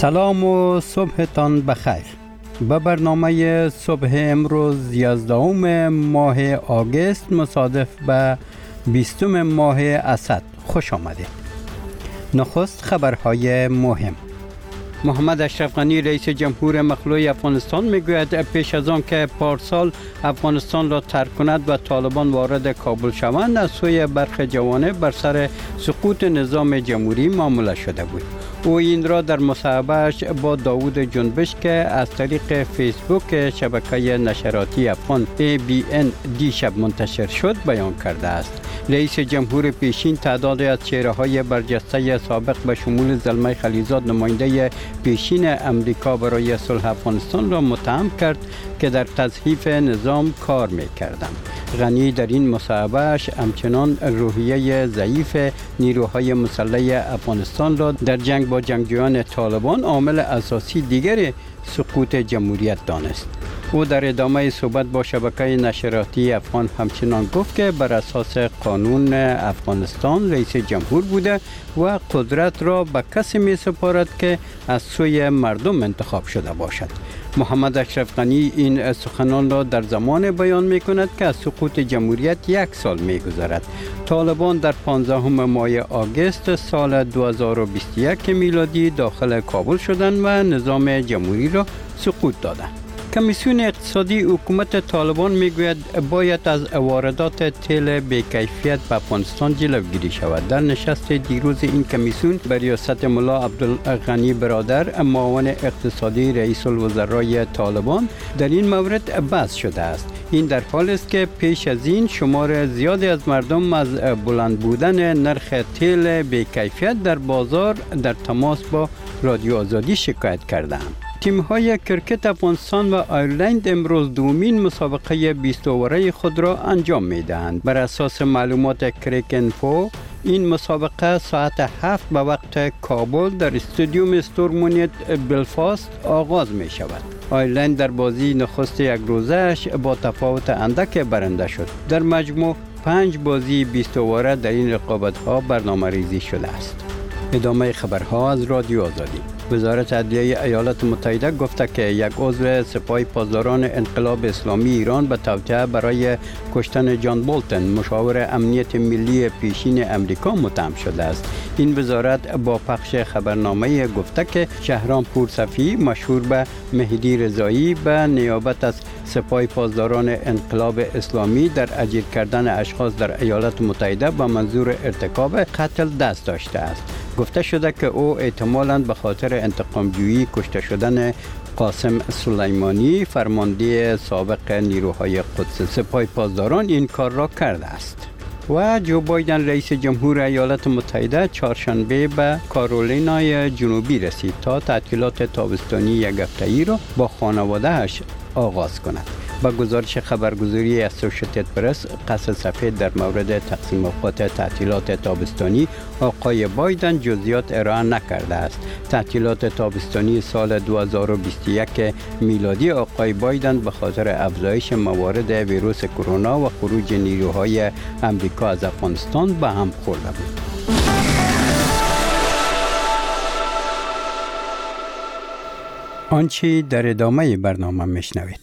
سلام و صبحتان بخیر. به برنامه صبح امروز 11 ماه آگوست مصادف به 20 ماه اسد خوش آمدید. نخست خبرهای مهم. محمد اشرف غنی رئیس جمهور مخلوع افغانستان میگوید پیش از آن که پارسال افغانستان را ترک کند و طالبان وارد کابل شوند، از سوی برخی جوانب بر سر سقوط نظام جمهوری معامله شده بود. او این را در مصاحبه‌اش با داوود جنبش که از طریق فیسبوک شبکه نشراتی افغان ABN دیشب منتشر شد بیان کرده است. رئیس جمهور پیشین تعدادی از چهره‌های برجسته سابق به شمول زلمه خلیزاد نماینده پیشین امریکا برای صلح افغانستان را متهم کرد که در تضعیف نظام کار می‌کردند. غنی در این مصاحبه‌اش همچنان روحیه ضعیف نیروهای مسلح افغانستان را در جنگ با جنگجویان طالبان عامل اساسی دیگر سقوط جمهوریت دانست. او در ادامه صحبت با شبکه نشراتی افغان همچنان گفت که بر اساس قانون افغانستان رئیس جمهور بوده و قدرت را به کسی می سپارد که از سوی مردم انتخاب شده باشد. محمد اشرف غنی این سخنان را در زمان بیان می کند که از سقوط جمهوریت 1 سال می گذرد. طالبان در 15 ماه آگوست سال 2021 میلادی داخل کابل شدند و نظام جمهوری را سقوط دادند. کمیسیون اقتصادی حکومت طالبان میگوید باید از واردات تیل بی‌کیفیت به افغانستان جلوگیری شود. در نشست دیروز این کمیسیون به ریاست ملا عبدالغنی برادر معاون اقتصادی رئیس الوزرای طالبان در این مورد بحث شده است. این در حال است که پیش از این شمار زیادی از مردم از بلند بودن نرخ تیل بی‌کیفیت در بازار در تماس با رادیو آزادی شکایت کردند. تیم‌های کرکت افغانستان و آیرلند امروز دومین مسابقه 20 اوره خود را انجام می‌دهند. بر اساس معلومات کریکنفو این مسابقه ساعت 7 به وقت کابل در استادیوم استورمونیت بلفاست آغاز می‌شود. آیرلند در بازی نخست یک روزه‌اش با تفاوت اندک برنده شد. در مجموع 5 بازی 20 اوره در این رقابت‌ها برنامه‌ریزی شده است. ادامه خبرها از رادیو آزادی. وزارت عدلیه ایالات متحده گفته که یک عضو سپاه پاسداران انقلاب اسلامی ایران به توطئه برای کشتن جان بولتن مشاور امنیت ملی پیشین امریکا متهم شده است. این وزارت با پخش خبرنامه گفته که شهرام پورصفی مشهور به مهدی رضایی به نیابت از سپاه پاسداران انقلاب اسلامی در اجیر کردن اشخاص در ایالات متحده به منظور ارتکاب قتل دست داشته است. گفته شده که او احتمالاً به خاطر انتقام‌جویی کشته شدن قاسم سلیمانی فرمانده سابق نیروهای قدس سپاه پاسداران این کار را کرده است. و جو بایدن رئیس جمهور ایالات متحده چهارشنبه به کارولینای جنوبی رسید تا تعطیلات تابستانی یک هفته‌ای را با خانواده‌اش آغاز کند. با گزارش خبرگزاری اسوشیتد پرس قصر سفید در مورد تقسیم اوقات تعطیلات تابستانی آقای بایدن جزئیات ارائه نکرده است. تعطیلات تابستانی سال 2021 میلادی آقای بایدن به خاطر افزایش موارد ویروس کرونا و خروج نیروهای امریکا از افغانستان به هم خورده بود. آنچه در ادامه برنامه میشنوید.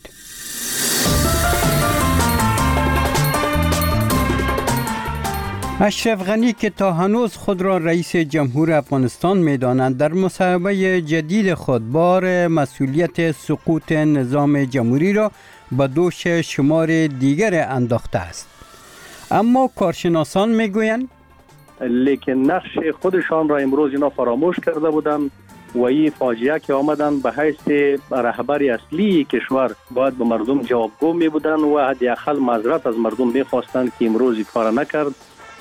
اشرف غنی که تا هنوز خود را رئیس جمهور افغانستان می‌داند، در مصاحبه جدید خود بار مسئولیت سقوط نظام جمهوری را به دوش شمار دیگر انداخته است. اما کارشناسان میگویند لیکن نقش خودشان را امروز اینا فراموش کرده بودند و این فاجعه که آمدن به حیث رهبر اصلی کشور باید به مردم جوابگو می بودند و حداقل معذرت از مردم می خواستند که امروز این کار نکرد.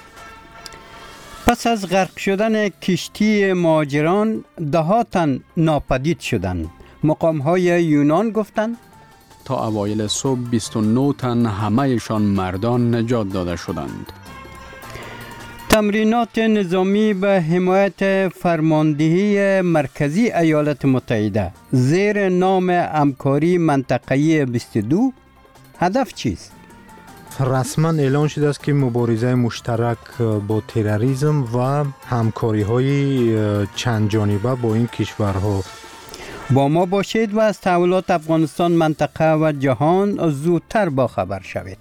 پس از غرق شدن کشتی مهاجران ده‌ها تن ناپدید شدند. مقام‌های یونان گفتند تا اوایل صبح 29 تن همه‌شان مردان نجات داده شدند. تمرینات نظامی به حمایت فرماندهی مرکزی ایالات متحده زیر نام همکاری منطقه‌ای 22 هدف چیست؟ رسما اعلان شده است که مبارزه مشترک با تروریسم و همکاری‌های چند جانبه با این کشورها با ما باشید و از تحولات افغانستان، منطقه و جهان زودتر با خبر شوید.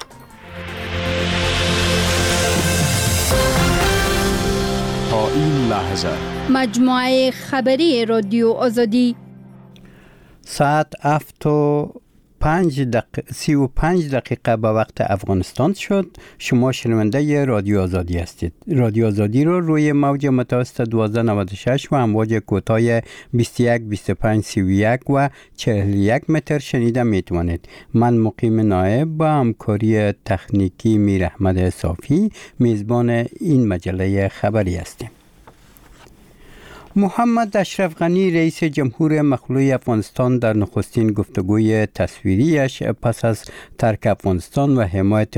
تا این لحظه مجموعه خبری رادیو آزادی ساعت 35 دقیقه به وقت افغانستان شد. شما شنونده رادیو آزادی هستید. رادیو آزادی رو روی موج متوسط 1296 و امواج کوتاه 21 25 31 و 41 متر شنیده میتوانید. من مقیم نایب با همکاری تکنیکی میر احمد صافی میزبان این مجله خبری هستیم. محمد اشرف غنی رئیس جمهور مخلوع افغانستان در نخستین گفتگوی تصویریش پس از ترک افغانستان و حمایت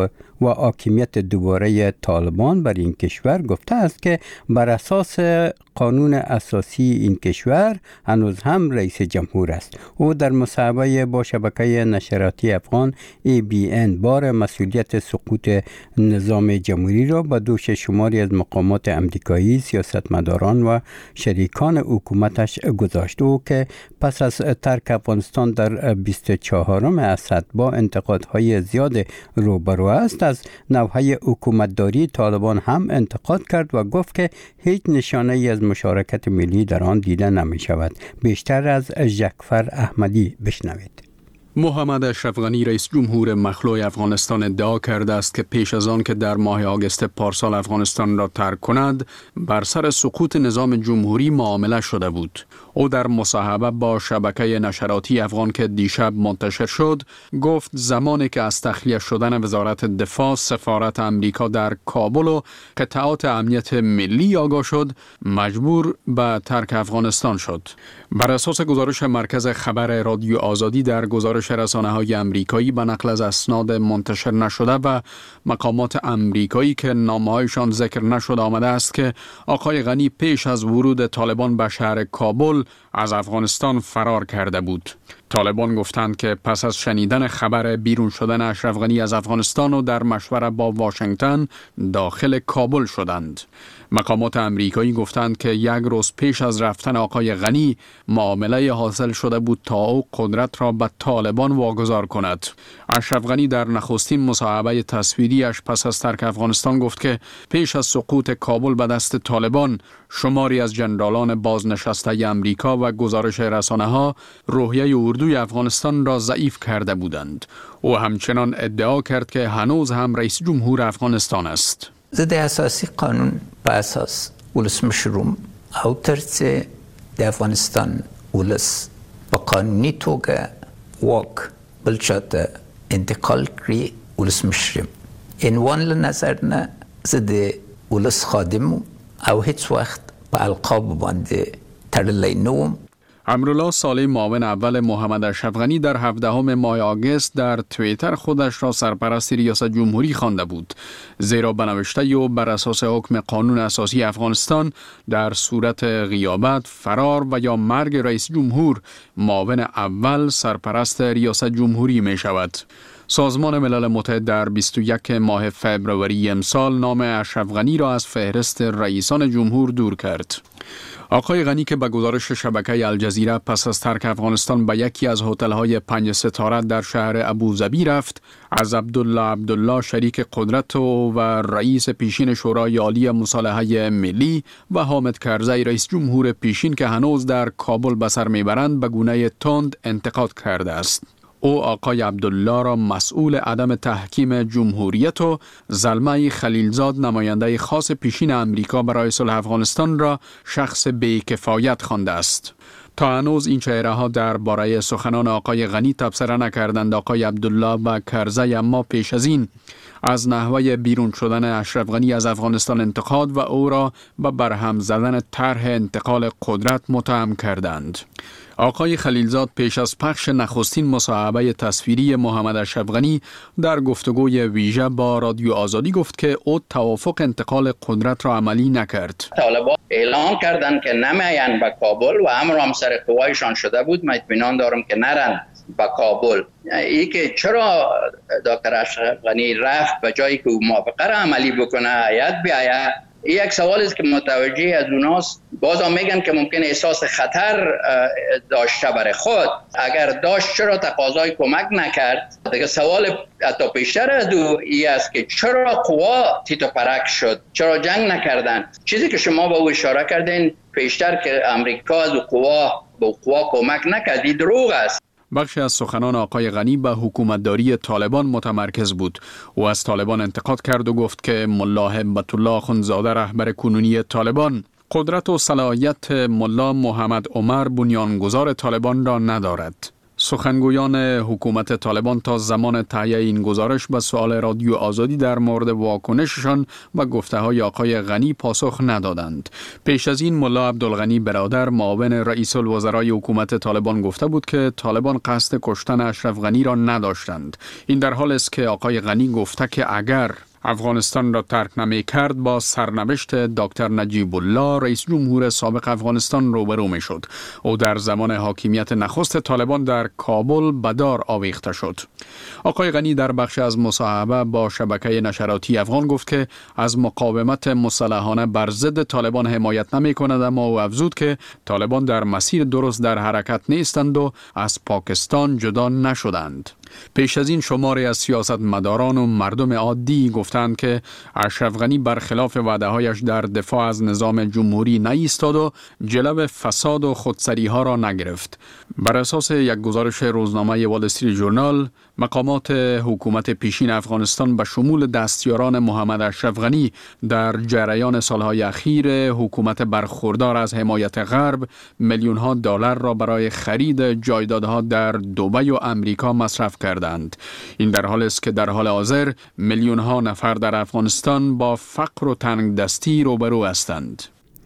و حاکمیت دوباره طالبان بر این کشور گفته است که بر اساس قانون اساسی این کشور هنوز هم رئیس جمهور است. او در مصاحبه با شبکه نشراتی افغان ABN بار مسئولیت سقوط نظام جمهوری را به دوش شماری از مقامات امریکایی، سیاستمداران و شریکان حکومتش گذاشت. او که پس از ترک افغانستان در 24 اسد با انتقادهای زیاد روبرو است، از نوحه حکومتداری طالبان هم انتقاد کرد و گفت که هیچ نشانه ای از مشارکت ملی در آن دیده نمی شود. بیشتر از جعفر احمدی بشنوید. محمد اشرف غنی رئیس جمهور مخلوع افغانستان ادعا کرده است که پیش از آن که در ماه آگوست پارسال افغانستان را ترک کند، بر سر سقوط نظام جمهوری معامله شده بود. او در مصاحبه با شبکه نشراتی افغان که دیشب منتشر شد، گفت زمانی که از تخلیه شدن وزارت دفاع سفارت امریکا در کابل و قطعات امنیت ملی آگاه شد، مجبور به ترک افغانستان شد. بر اساس گزارش مرکز خبر رادیو آزادی در گزارش رسانه‌های امریکایی به نقل از اسناد منتشر نشده و مقامات امریکایی که نامه‌هایشان ذکر نشده آمده است که آقای غنی پیش از ورود طالبان به شهر کابل از افغانستان فرار کرده بود. طالبان گفتند که پس از شنیدن خبر بیرون شدن اشرف غنی از افغانستان و در مشوره با واشنگتن داخل کابل شدند. مقامات امریکایی گفتند که یک روز پیش از رفتن آقای غنی معامله حاصل شده بود تا او قدرت را به طالبان واگذار کند. اشرف غنی در نخستین مصاحبه تصویریش پس از ترک افغانستان گفت که پیش از سقوط کابل به دست طالبان، شماری از ژنرالان بازنشسته امریکا و گزارش رسانه‌ها روحیه اردوی افغانستان را ضعیف کرده بودند. او همچنان ادعا کرد که هنوز هم رئیس جمهور افغانستان است. ضد اساسی قانون په اساس ولسمشروم او ترڅ د افغانستان ولس په قانوني توګه واک بل چاته انتقال کړي ولسمشرم. عنوان له نظر نه زه د ولس خادم او هیڅ وخت په القاب باندې تړلی نه وم. امرالله صالح معاون اول محمد اشرف غنی در 17 ماه آگوست در توییتر خودش را سرپرست ریاست جمهوری خوانده بود، زیرا به نوشته او بر اساس حکم قانون اساسی افغانستان در صورت غیابت، فرار و یا مرگ رئیس جمهور، معاون اول سرپرست ریاست جمهوری می شود. سازمان ملل متحد در 21 ماه فوریه امسال نام اشرف غنی را از فهرست رئیسان جمهور دور کرد. آقای غنی که به گزارش شبکه الجزیره پس از ترک افغانستان به یکی از هتل‌های 5 ستاره در شهر ابوظبی رفت، از عبدالله شریک قدرت و رئیس پیشین شورای عالی مصالحه ملی و حامد کرزی رئیس جمهور پیشین که هنوز در کابل به سر میبرند به گونه تند انتقاد کرده است. او آقای عبدالله را مسئول عدم تحکیم جمهوریت و زلمه خلیلزاد نماینده خاص پیشین امریکا برای صلح افغانستان را شخص بی‌کفایت خوانده است. تا هنوز این چهره ها درباره سخنان آقای غنی تبصره نکردند. آقای عبدالله و کرزی اما پیش از این از نحوه بیرون شدن اشرف غنی از افغانستان انتقاد و او را به برهم زدن طرح انتقال قدرت متهم کردند. آقای خلیلزاد پیش از پخش نخستین مصاحبه تصویری محمد اشرف غنی در گفتگوی ویژه با رادیو آزادی گفت که او توافق انتقال قدرت را عملی نکرد. طالبان اعلام کردند که نمیاین به کابل و امر هم سر قوایشان شده بود. من اطمینان دارم که نرن به کابل. ای که چرا دکتر اشرف غنی رفت به جایی که او موافقه را عملی بکنه، هیئت بیاید یک سوال است که متوجه از اوناست. باز هم میگن که ممکن احساس خطر داشته برای خود، اگر داشت چرا تقاضای کمک نکرد؟ دیگه سوال حتی پیشتر از ای است که چرا قوا تیت و پرک شد، چرا جنگ نکردن؟ چیزی که شما به او اشاره کردین پیشتر که امریکا از قوا به قوا کمک نکرد، دروغ است. بخشی از سخنان آقای غنی به حکومتداری طالبان متمرکز بود. او از طالبان انتقاد کرد و گفت که ملا هبت الله اخندزاده رهبر کنونی طالبان قدرت و صلاحیت ملا محمد عمر بنیانگذار طالبان را ندارد. سخنگویان حکومت طالبان تا زمان تهیه این گزارش به سؤال رادیو آزادی در مورد واکنششان و گفته‌های آقای غنی پاسخ ندادند. پیش از این ملا عبدالغنی برادر معاون رئیس الوزرای حکومت طالبان گفته بود که طالبان قصد کشتن اشرف غنی را نداشتند. این در حالی است که آقای غنی گفته که اگر افغانستان را ترک نمی کرد با سرنوشت دکتر نجیب الله رئیس جمهور سابق افغانستان روبرو می شد. او در زمان حاکمیت نخست طالبان در کابل به دار آویخته شد. آقای غنی در بخش از مصاحبه با شبکه نشراتی افغان گفت که از مقاومت مسلحانه بر ضد طالبان حمایت نمی کند، اما او افزود که طالبان در مسیر درست در حرکت نیستند و از پاکستان جدا نشدند. پیش از این شماری از سیاستمداران و مردم عادی گفتند که اشرف غنی برخلاف وعده‌هایش در دفاع از نظام جمهوری نایستاد و جلو فساد و خودسری ها را نگرفت. بر اساس یک گزارش روزنامه وال استریت ژورنال، مقامات حکومت پیشین افغانستان به شمول دستیاران محمد اشرف غنی در جریان سالهای اخیر حکومت برخوردار از حمایت غرب میلیون‌ها دلار را برای خرید جایدادها در دبی و امریکا مصرف کردند. این در حالی است که در حال حاضر میلیون‌ها نفر در افغانستان با فقر و تنگدستی روبرو هستند.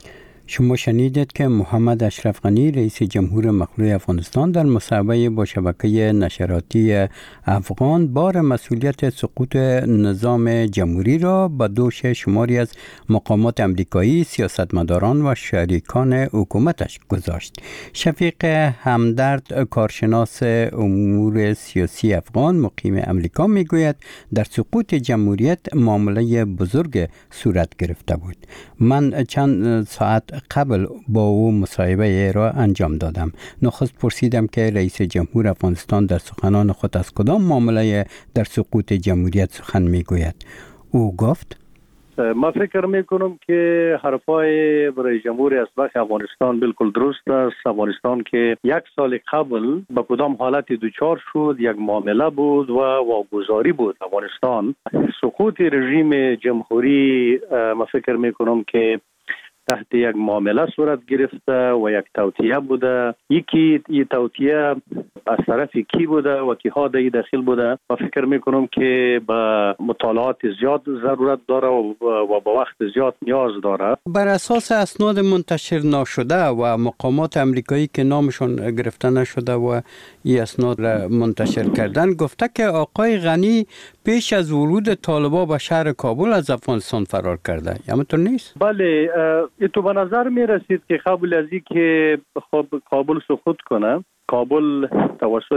شما شنیدید که محمد اشرف غنی رئیس جمهور مخلوع افغانستان در مصاحبه با شبکه نشراتی افغان بار مسئولیت سقوط نظام جمهوری را به دوش شماری از مقامات امریکایی، سیاستمداران و شریکان حکومتش گذاشت. شفیق همدرد، کارشناس امور سیاسی افغان مقیم امریکا میگوید در سقوط جمهوریت معامله بزرگ صورت گرفته بود. من چند ساعت قبل با او مصاحبه را انجام دادم. نخست پرسیدم که رئیس جمهور افغانستان در سخنان خود از کدام معامله در سقوط جمهوریت سخن میگوید. او گفت ما فکر میکنم که حرفای رئیس جمهور اسبق افغانستان بالکل درست است. افغانستان که یک سال قبل به کدام حالت دوچار شد، یک معامله بود و واگذاری بود افغانستان. سقوط رژیم جمهوری ما فکر میکنم که تحت یک معامله صورت گرفته و یک توطئه بوده. یکی این توطئه از طرف کی بوده و کیها در داخل بوده. من فکر میکنم که به مطالعات زیاد ضرورت داره و به وقت زیاد نیاز داره. بر اساس اسناد منتشر نشده و مقامات امریکایی که نامشون گرفته نشده و این اسناد را منتشر کردن، گفته که آقای غنی پیش از ورود طالبان به شهر کابل از افغانستان فرار کرده. همینطور نیست؟ بله، تو به نظر می رسید که قبل از اینکه کابل سقوط کنه، کابل توسط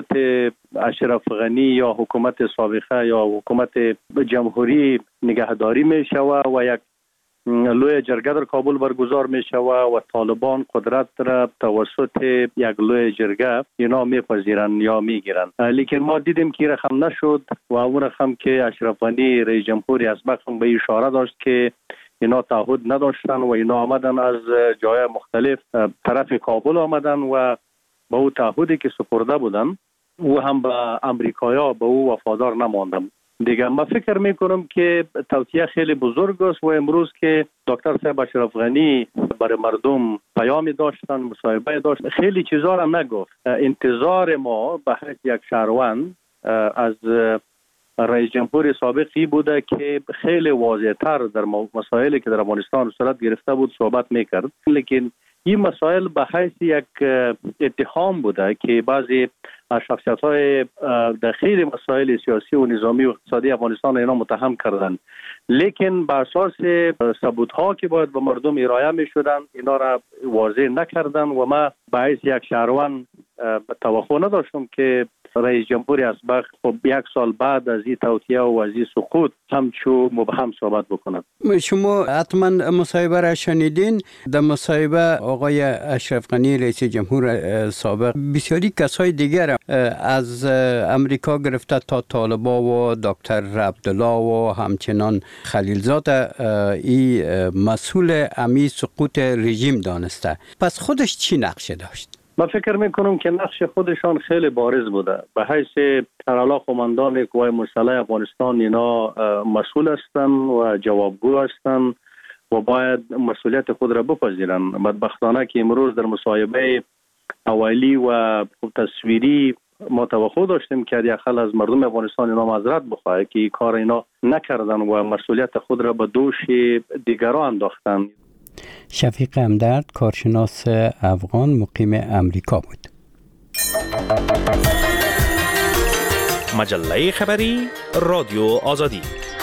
اشرف غنی یا حکومت سابقه یا حکومت جمهوری نگهداری می شود و یک لوی جرگه در کابل برگزار می شود و طالبان قدرت را توسط یک لوی جرگه اینا می پذیرند یا می گیرند. لیکن ما دیدیم که رقم نشد و اون رقم که اشرف غنی رئیس جمهوری اسبق به اشاره داشت که اینا تعهد نداشتن و اینا آمدن از جای مختلف طرف کابل آمدن و با او تعهدی که سپرده بودن او هم به امریکایا به او وفادار نماندن. دیگه من فکر میکنم که توطئه خیلی بزرگ است و امروز که دکتر صاحب اشرف غنی برای مردم پیامی داشتن، مصاحبه داشت، خیلی چیزا را نگفت. انتظار ما به حیث یک شهروند از رئیس جمهور سابقی بوده که خیلی واضح‌تر در مسائلی که در افغانستان صورت گرفته بود صحبت میکرد. لیکن این مسائل به حیث یک اتهام بوده که بعضی از شخصیت‌های در خیلی مسائل سیاسی و نظامی و اقتصادی افغانستان اینا متهم کردند. لیکن بر اساس ثبوت‌ها که باید به مردم ارائه می‌شدند اینا را واضح نکردند و ما به حیث یک شهروند توقع نداشتم که رئیس جمهور اسبق خب یک سال بعد از این توطئه و از این سقوط همچو مبهم صحبت بکنند. شما حتما مصاحبه را شنیدین. در مصاحبه آقای اشرف غنی رئیس جمهور سابق بسیاری کسای دیگر از امریکا گرفته تا طالبا و دکتر عبدالله و همچنان خلیلزاد ای مسئول امی سقوط رژیم دانسته. پس خودش چی نقشه داشت؟ من فکر میکنم که نقش خودشان خیلی بارز بوده. به حیث سرعلا قماندان قوای مسلح افغانستان اینا مسئول هستند و جوابگو هستند و باید مسئولیت خود را بپذیرند. بدبختانه که امروز در مصاحبه اولی و تصویری ما توقع داشتیم که یخل از مردم افغانستان اینا معذرت بخواه که کار اینا نکردن و مسئولیت خود را به دوش دیگران انداختن. شفیق همدرد کارشناس افغان مقیم امریکا بود. مجله خبری رادیو آزادی.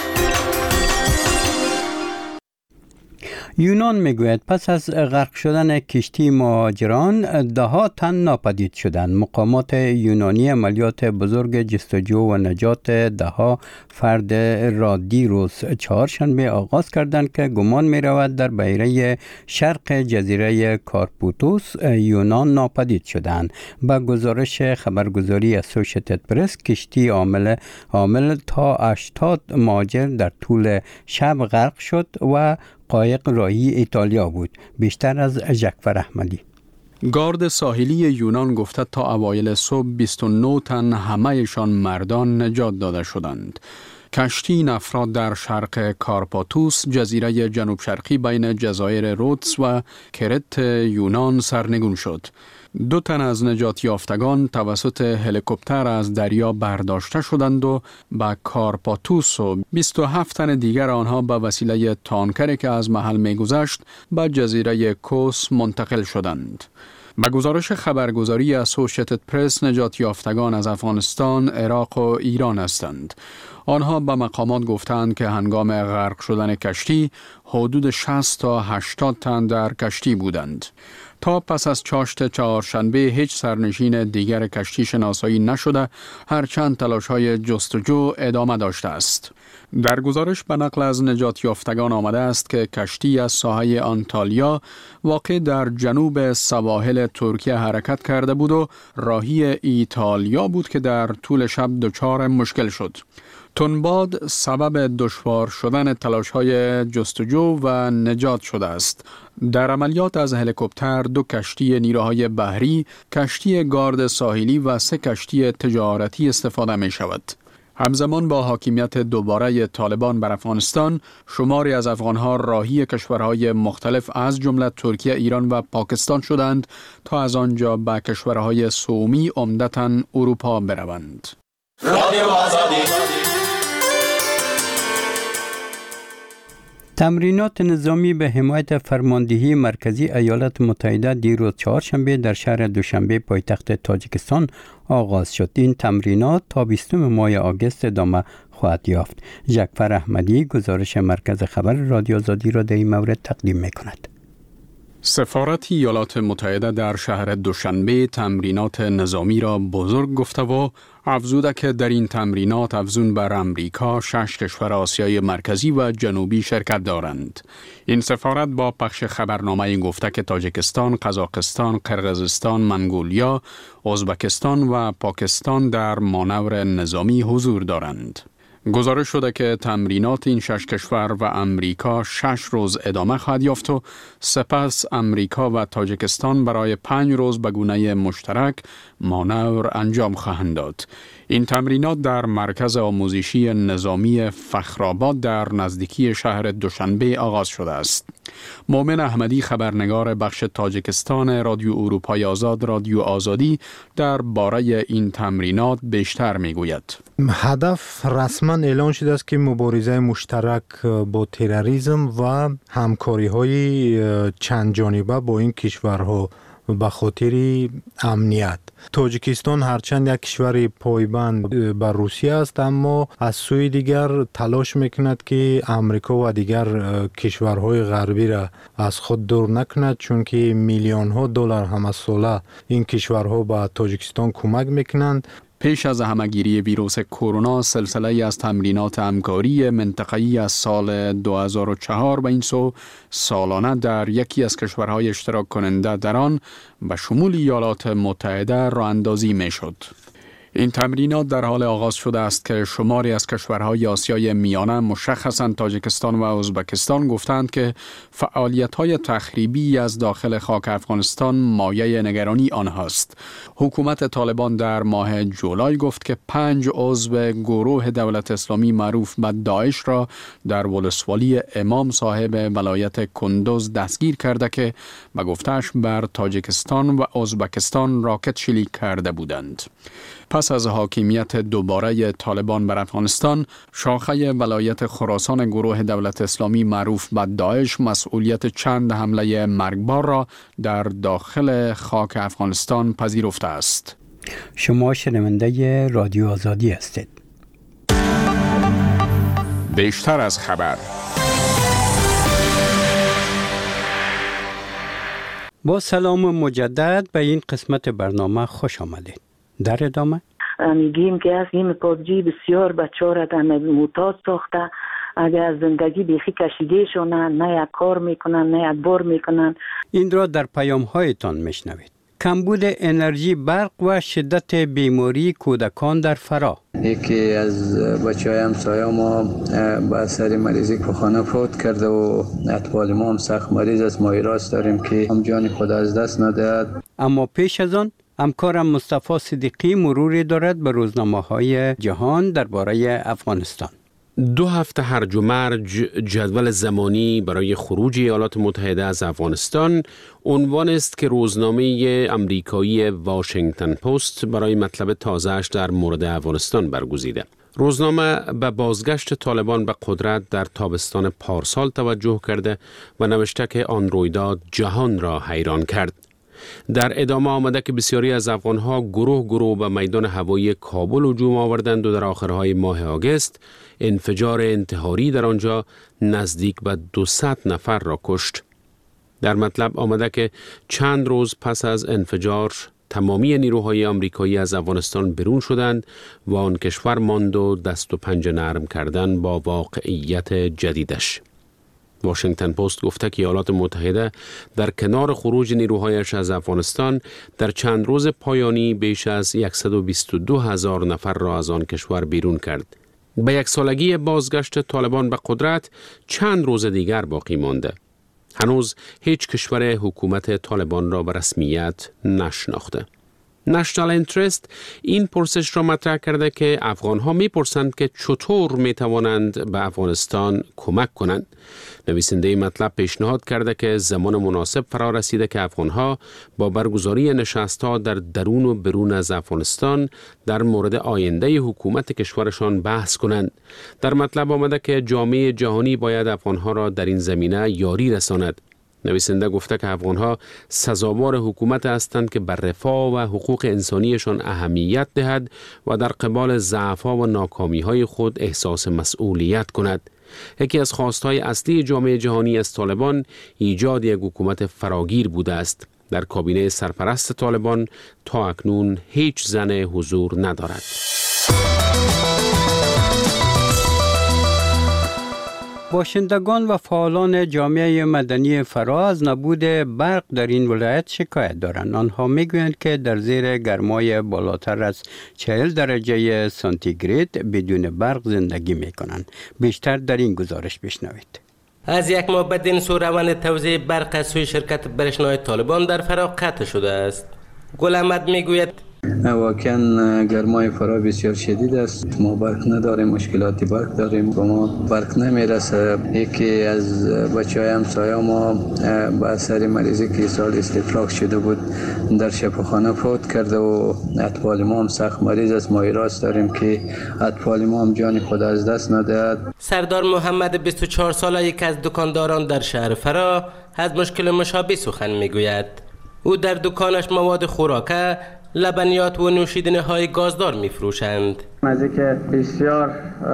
یونان میگوید پس از غرق شدن کشتی مهاجران 10 تن ناپدید شدند. مقامات یونانی عملیات بزرگ جستجو و نجات 10 فرد را دیروز چهارشنبه آغاز کردند که گمان می رود در بحیره شرق جزیره کارپاتوس یونان ناپدید شدند. با گزارش خبرگزاری اسوشیتد پرس کشتی عامل تا 80 مهاجر در طول شب غرق شد و قایق راهی ایتالیا بود. بیشتر از جعفر احمدی. گارد ساحلی یونان گفته تا اوایل صبح 29 تن همه‌شان مردان نجات داده شدند. کشتی این افراد در شرق کارپاتوس جزیره جنوب شرقی بین جزایر رودس و کرت یونان سرنگون شد. 2 تن از نجات یافتگان توسط هلیکوپتر از دریا برداشته شدند و به کارپاتوس و 27 تن دیگر آنها به وسیله تانکری که از محل می‌گذشت به جزیره کوس منتقل شدند. به گزارش خبرگزاری اسوشیتد پرس نجات یافتگان از افغانستان، عراق و ایران هستند. آنها به مقامات گفتند که هنگام غرق شدن کشتی حدود 60 تا 80 تن در کشتی بودند. تا پس از چاشت چهارشنبه هیچ سرنشین دیگر کشتی شناسایی نشده، هرچند تلاش‌های جستجو ادامه داشته است. در گزارش به نقل از نجات یافتگان آمده است که کشتی از ساحل آنتالیا واقع در جنوب سواحل ترکیه حرکت کرده بود و راهی ایتالیا بود که در طول شب دچار مشکل شد. تنباد سبب دشوار شدن تلاش‌های جستجو و نجات شده است. در عملیات از هلیکوپتر 2 کشتی نیروهای بحری، کشتی گارد ساحلی و 3 کشتی تجارتی استفاده می شود. همزمان با حاکمیت دوباره طالبان بر افغانستان، شماری از افغانها راهی کشورهای مختلف از جمله ترکیه، ایران و پاکستان شدند تا از آنجا به کشورهای سومی عمدتاً اروپا بروند. رادیو آزادی. تمرینات نظامی به حمایت فرماندهی مرکزی ایالات متحده دیروز چهارشنبه در شهر دوشنبه پایتخت تاجیکستان آغاز شد. این تمرینات تا 20 ماه آگوست ادامه خواهد یافت. جعفر احمدی گزارش مرکز خبر رادیو آزادی را در این مورد تقدیم می‌کند. سفارت ایالات متحده در شهر دوشنبه تمرینات نظامی را بزرگ گفته و افزوده که در این تمرینات افزون بر امریکا 6 کشور آسیای مرکزی و جنوبی شرکت دارند. این سفارت با پخش خبرنامه گفته که تاجیکستان، قزاقستان، قرقیزستان، منگولیا، ازبکستان و پاکستان در مانور نظامی حضور دارند. گزارش شده که تمرینات این 6 کشور و امریکا 6 روز ادامه خواهد یافت و سپس امریکا و تاجیکستان برای 5 روز به گونه مشترک مانور انجام خواهند داد. این تمرینات در مرکز آموزشی نظامی فخرآباد در نزدیکی شهر دوشنبه آغاز شده است. مومن احمدی خبرنگار بخش تاجیکستان رادیو اروپای آزاد رادیو آزادی در باره این تمرینات بیشتر میگوید. هدف رسما اعلان شده است که مبارزه مشترک با تروریسم و همکاری‌های چند جانبه با این کشورها به خاطر امنیت. تاجیکستان هرچند یک کشور پایبند بر روسیه است، اما از سوی دیگر تلاش میکند که امریکا و دیگر کشورهای غربی را از خود دور نکند، چون که میلیون ها دلار همه ساله این کشورها به تاجیکستان کمک میکنند. پیش از همه‌گیری ویروس کرونا، سلسله از تمرینات همکاری منطقه‌ای از سال 2004 به این سو سالانه در یکی از کشورهای اشتراک کننده در آن به شمول ایالات متحده راه اندازی می‌شد. این تمرینات در حال آغاز شده است که شماری از کشورهای آسیای میانه مشخصاً تاجیکستان و ازبکستان گفتند که فعالیت‌های تخریبی از داخل خاک افغانستان مایه نگرانی آنهاست. حکومت طالبان در ماه جولای گفت که 5 عضو گروه دولت اسلامی معروف به داعش را در ولسوالی امام صاحب ولایت کندوز دستگیر کرده که به گفته‌اش بر تاجیکستان و ازبکستان راکت شلیک کرده بودند. پس از حاکمیت دوباره طالبان بر افغانستان، شاخه ولایت خراسان گروه دولت اسلامی معروف به داعش مسئولیت چند حمله مرگبار را در داخل خاک افغانستان پذیرفته است. شما شنونده رادیو آزادی هستید. بیشتر از خبر. با سلام مجدد به این قسمت برنامه خوش آمدید. در ادامه میگیم که از این پابجی بسیار بچه را در معتاد ساخته. اگر از زندگی بیخی کشیده شونن، نه یک کار میکنن نه یک بار میکنن. این را در پیام هایتان میشنوید. کمبود انرژی برق و شدت بیماری کودکان در فرا. یکی از بچه‌های همسایه ما به اثر مریضی که خانه فوت کرده و اطفال ما هم سخت مریض است. ما ایراس داریم که هم جان خود از دست ندهد. اما پیش از آن همکارم مصطفی صدیقی مروری دارد به روزنامه‌های جهان درباره افغانستان. 2 هفته هرج و مرج جدول زمانی برای خروج ایالات متحده از افغانستان عنوان است که روزنامه امریکایی واشنگتن پست برای مطلب تازه‌اش در مورد افغانستان برگزیده. روزنامه به بازگشت طالبان به قدرت در تابستان پارسال توجه کرده و نوشته که آن رویداد جهان را حیران کرد. در ادامه آمده که بسیاری از افغانها گروه به میدان هوایی کابل هجوم آوردند و در آخرهای ماه آگوست انفجار انتحاری در آنجا نزدیک به 200 نفر را کشت. در مطلب آمده که چند روز پس از انفجار تمامی نیروهای آمریکایی از افغانستان بیرون شدند و آن کشور ماند و دست و پنجه نرم کردن با واقعیت جدیدش. واشنگتن پست گفته که ایالات متحده در کنار خروج نیروهایش از افغانستان در چند روز پایانی بیش از 122,000 نفر را از آن کشور بیرون کرد. به 1 سالگی بازگشت طالبان به قدرت چند روز دیگر باقی مانده. هنوز هیچ کشور حکومت طالبان را به رسمیت نشناخته. نشنال اینترست این پرسش را مطرح کرده که افغانها میپرسند که چطور میتوانند به افغانستان کمک کنند. نویسنده مطلب پیشنهاد کرده که زمان مناسب فرا رسیده که افغانها با برگزاری نشست‌ها در درون و برون از افغانستان در مورد آینده حکومت کشورشان بحث کنند. در مطلب آمده که جامعه جهانی باید افغانها را در این زمینه یاری رساند. نویسنده گفته که افغانها سزاوار حکومت هستند که بر رفاه و حقوق انسانیشان اهمیت دهد و در قبال ضعف‌ها و ناکامی‌های خود احساس مسئولیت کند. یکی از خواستهای اصلی جامعه جهانی از طالبان ایجاد یک حکومت فراگیر بوده است. در کابینه سرپرست طالبان تا اکنون هیچ زن حضور ندارد. باشندگان و فعالان جامعه مدنی فرا از نبود برق در این ولایت شکایت دارند. آنها میگویند که در زیر گرمای بالاتر از 40 درجه سانتیگراد بدون برق زندگی میکنند. بیشتر در این گزارش بشنوید. از 1 ماه بعد این سو روند توزیع برق از سوی شرکت برشنای طالبان در فرا قطع شده است. گل احمد میگوید واقعا گرمای فرا بسیار شدید است. ما برق نداریم، مشکلاتی برق داریم، با ما برق نمیرسه. یکی از بچه‌های همسایه ما به اثر مریضی که سال استفراغ شده بود در شفاخانه فوت کرده و اطفال ما هم سخت مریض است. ما ایراس داریم که اطفال ما هم جان خود از دست ندهد. سردار محمد 24 ساله یک از دکانداران در شهر فرا از مشکل مشابه سخن میگوید. او در دکانش مواد خوراکه لبنیات و نوشیدنی های گازدار می فروشند. از اینکه بسیار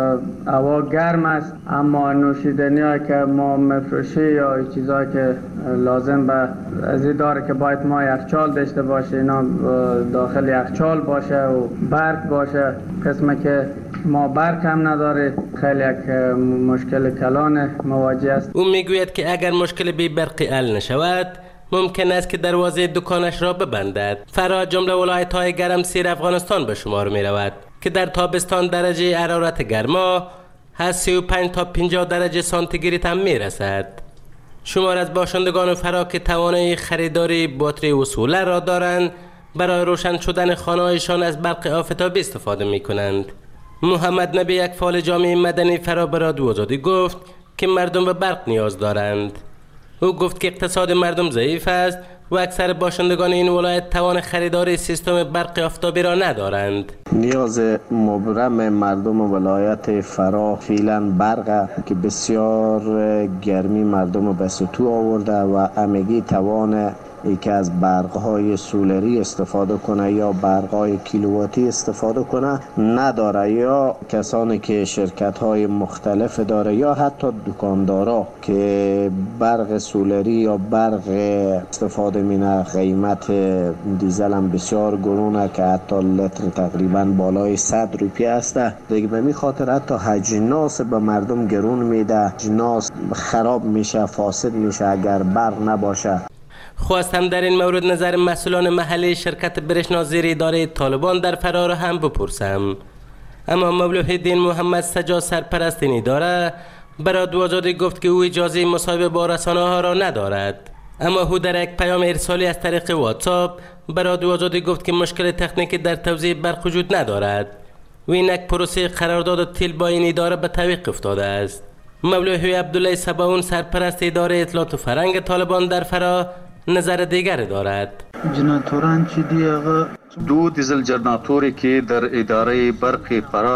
هوا گرم است، اما نوشیدنی ها که ما مفروشی یا چیزایی که لازم به از این داره که باید ما یخچال داشته باشه، اینا داخل یخچال باشه و برق باشه. قسمه که ما برق هم نداره، خیلی یک مشکل کلان مواجه است. او میگوید که اگر مشکل بی برقی حل نشود ممکن است که دروازه دکانش را ببندد. فرا جمله ولایت‌های گرمسیر افغانستان به شمار می رود که در تابستان درجه حرارت گرما از 35 تا 50 درجه سانتیگراد هم می رسد. شمار از باشندگان فرا که توانایی خریداری باتری و سولر را دارند برای روشن شدن خانه‌هایشان از برق آفتابی استفاده می کنند. محمد نبی، یک فعال جامعه مدنی فرا به رادیو آزادی گفت که مردم به برق نیاز دارند. او گفت که اقتصاد مردم ضعیف است و اکثر باشندگان این ولایت توان خریدار سیستم برق آفتابی را ندارند. نیاز مبرم مردم ولایت فرا فعلا برق که بسیار گرمی مردم به سطوح آورده و همگی توان ای که از برق‌های سولری استفاده کنه یا برق‌های کیلوواتی استفاده کنه نداره، یا کسانی که شرکت‌های مختلف داره یا حتی دکاندارا که برق سولری یا برق استفاده مینه. قیمت دیزل هم بسیار گرونه که حتی لیتر تقریبا بالای 100 روپیه است. دیگه به می خاطر حتی اجناس به مردم گرون میده، اجناس خراب میشه، فاسد میشه اگر برق نباشه. خواستم در این مورد نظر مسئولان محلی شرکت برشنا زیر اداره طالبان در فرا را هم بپرسم، اما مولوحالدین محمد سجاد سرپرست این اداره برای رادیو آزادی گفت که او اجازه مصاحبه با رسانه ها را ندارد. اما او در یک پیام ارسالی از طریق واتساپ برای رادیو آزادی گفت که مشکل تکنیکی در توزیع برق وجود ندارد و اینک پروسه قرارداد تیل با این اداره به تعویق افتاده است. مولوی عبدالله صباون سرپرست اداره اطلاعات و فرهنگ طالبان در فرا نظر دیگر دارد. جنراتوران چی دی آقا؟ 2 دیزل جنراتوری که در اداره برق فرا